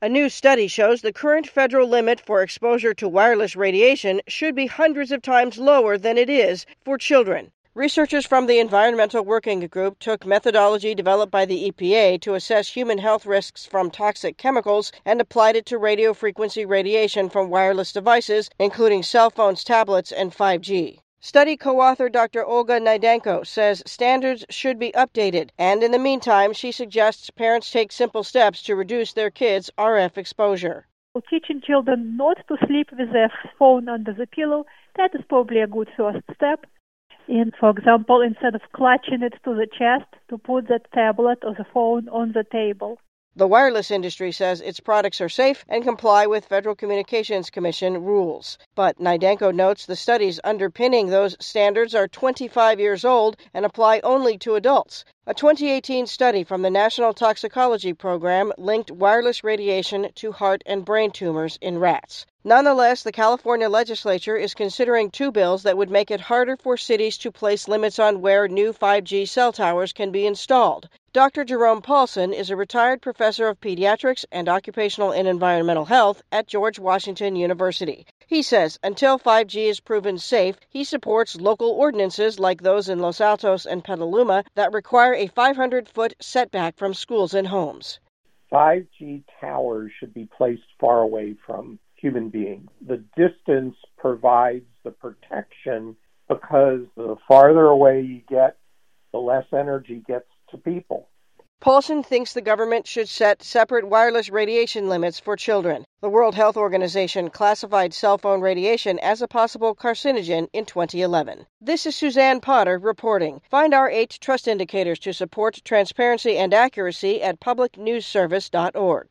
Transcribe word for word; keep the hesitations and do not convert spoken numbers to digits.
A new study shows the current federal limit for exposure to wireless radiation should be hundreds of times lower than it is for children. Researchers from the Environmental Working Group took methodology developed by the E P A to assess human health risks from toxic chemicals and applied it to radio frequency radiation from wireless devices, including cell phones, tablets, and five G. Study co-author Doctor Olga Naidenko says standards should be updated, and in the meantime, she suggests parents take simple steps to reduce their kids' R F exposure. Teaching children not to sleep with their phone under the pillow, that is probably a good first step. And, for example, instead of clutching it to the chest, to put that tablet or the phone on the table. The wireless industry says its products are safe and comply with Federal Communications Commission rules. But Naidenko notes the studies underpinning those standards are twenty-five years old and apply only to adults. A twenty eighteen study from the National Toxicology Program linked wireless radiation to heart and brain tumors in rats. Nonetheless, the California legislature is considering two bills that would make it harder for cities to place limits on where new five G cell towers can be installed. Doctor Jerome Paulson is a retired professor of pediatrics and occupational and environmental health at George Washington University. He says until five G is proven safe, he supports local ordinances like those in Los Altos and Petaluma that require a five hundred foot setback from schools and homes. five G towers should be placed far away from human beings. The distance provides the protection because the farther away you get, the less energy gets to people. Paulson thinks the government should set separate wireless radiation limits for children. The World Health Organization classified cell phone radiation as a possible carcinogen in twenty eleven. This is Suzanne Potter reporting. Find our eight trust indicators to support transparency and accuracy at public news service dot org.